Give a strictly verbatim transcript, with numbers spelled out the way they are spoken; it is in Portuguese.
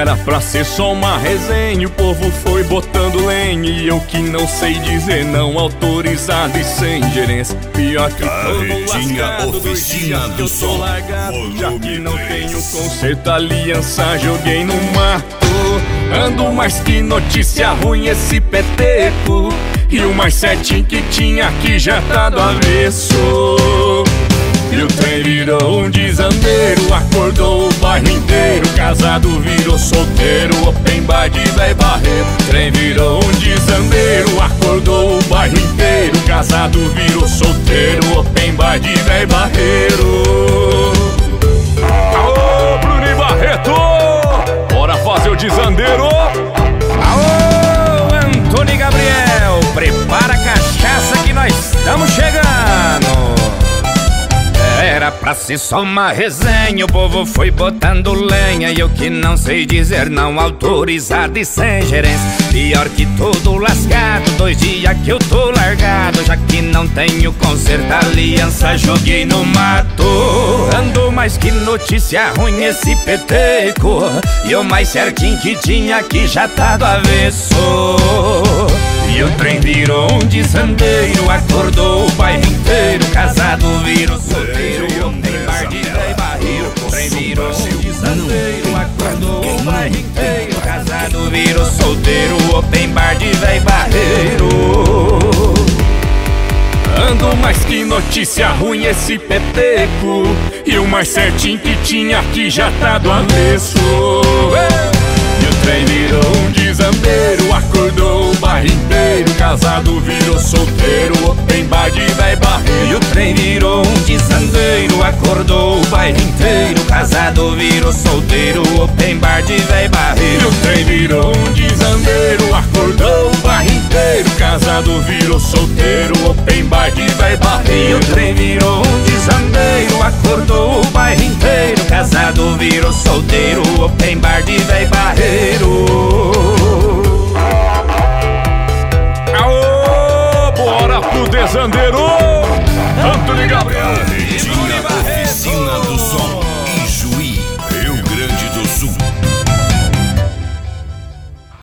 Era pra ser só uma resenha, o povo foi botando lenha. E eu que não sei dizer não, autorizado e sem gerência. Pior que todo lascado, oficina do som, largado, já que não tenho conserto, aliança joguei no mato. Ando mais que notícia ruim esse peteco, e o mais certinho que tinha aqui já tá do avesso. E o trem virou um desandeiro, acordou o bairro inteiro. Casado virou solteiro, open bar de véi barreiro. Trem virou um desandeiro, acordou o bairro inteiro. Casado virou solteiro, open bar de véi barreiro. Aô, Bruno e Barreto! Bora fazer o desandeiro! Aô, Antônio e Gabriel! Prepara a cachaça que nós estamos chegando! Era pra ser só uma resenha, o povo foi botando lenha. E eu que não sei dizer não, autorizado e sem gerência. Pior que todo lascado, dois dias que eu tô largado. Já que não tenho conserto, aliança joguei no mato. Ando mais que notícia ruim esse peteco, e o mais certinho que tinha aqui já tá do avesso. E o trem virou um desandeiro, acordou o bairro inteiro. Casado virou solteiro, open bar de véi barreiro. O trem virou um desandeiro, acordou o bairro inteiro. Casado virou solteiro, open bar de véi barreiro. Ando mais que notícia ruim esse peteco, e o mais certinho que tinha aqui já tá do avesso. E o trem virou um desandeiro, acordou o bairro inteiro. Casado virou solteiro, open bar de véi barreiro. E o trem virou um desandeiro, acordou o bairro inteiro. Casado virou solteiro, open bar de véi barreiro. E o trem virou um desandeiro, acordou o bairro inteiro. Casado virou solteiro, open bar de véi barreiro. E o trem virou um desandeiro, acordou o bairro inteiro. Casado virou solteiro, open bar de véi barreiro. Aô, bora pro desandeiro! Antônio e Gabriel!